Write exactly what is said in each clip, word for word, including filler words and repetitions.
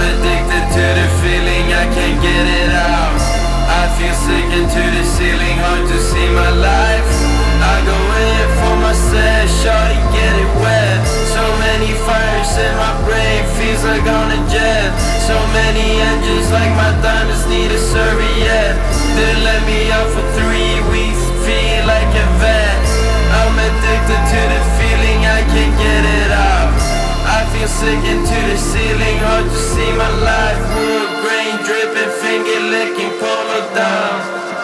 addicted to the feeling, I can't get it out. I feel sick into the ceiling, hard to see my life. I go in for my set, shawty get it wet. So many fires in my brain, feels like on a jet. So many engines like my diamonds need a serviette. Didn't let me out for three weeks, feel like a vet. I'm addicted to the feeling, I can't get it out. I feel sick into the ceiling, hard to see my life. Wood grain dripping, finger licking, polo down.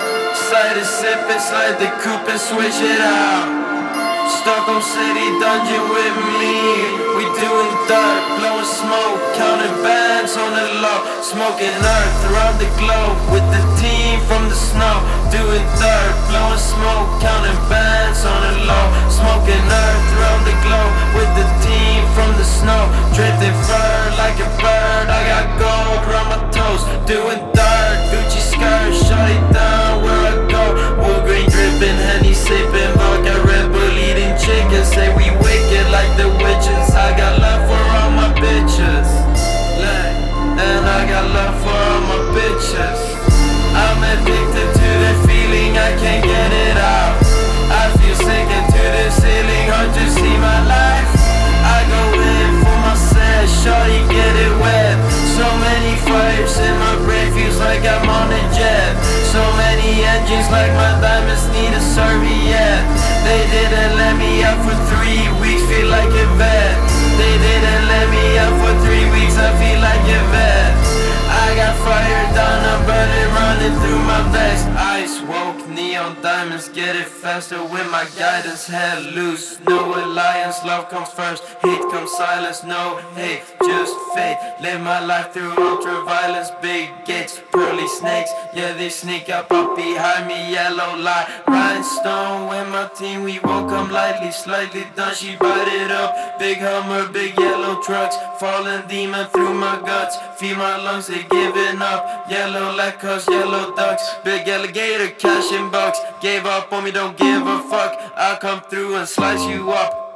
Cider sipping, slide the coupe and switch it out. Stockholm City dungeon with me. We doing dirt, blowing smoke, counting bands on the low. Smoking earth around the globe with the team from the snow. Doing dirt, blowing smoke, counting bands on the low. Smoking earth around the globe with the team from the snow. Drifting fur like a bird, I got gold around my toes. Doing dirt, Gucci skirt, shut it down where I go. Wood grain dripping, Henny sipping, vodka, Red Bull, eating chicken. Say we wicked like the witches. I got love for all my bitches, like, and I got love for all my bitches. I'm addicted to the feeling, I can't get it out. I feel sick into the ceiling, hard to see my life. I go in for my set, shawty get it wet. So many fires in my brain, feels like I'm on a jet. So many engines like my diamonds need a serviette. They didn't let me out for three weeks, feel like a vet. They didn't let me out for three weeks, I feel like a vet. I got fire down, I'm burning, running through my veins. Ice woke, neon diamonds, get it faster with my guidance, head loose. No alliance, love comes first, hate comes silence, no hate, just fate. Live my life through ultra violence, big gates, pearly snakes. Yeah, they sneak up, up behind me, yellow light. Rhinestone with my team, we won't come lightly, slightly done, she bite it up. Big Hummer, big yellow trucks, falling demon through my guts. Feel my lungs, they giving up. Yellow like us, yellow ducks. Big alligator, cash in bucks. Gave up on me, don't give a fuck. I'll come through and slice you up.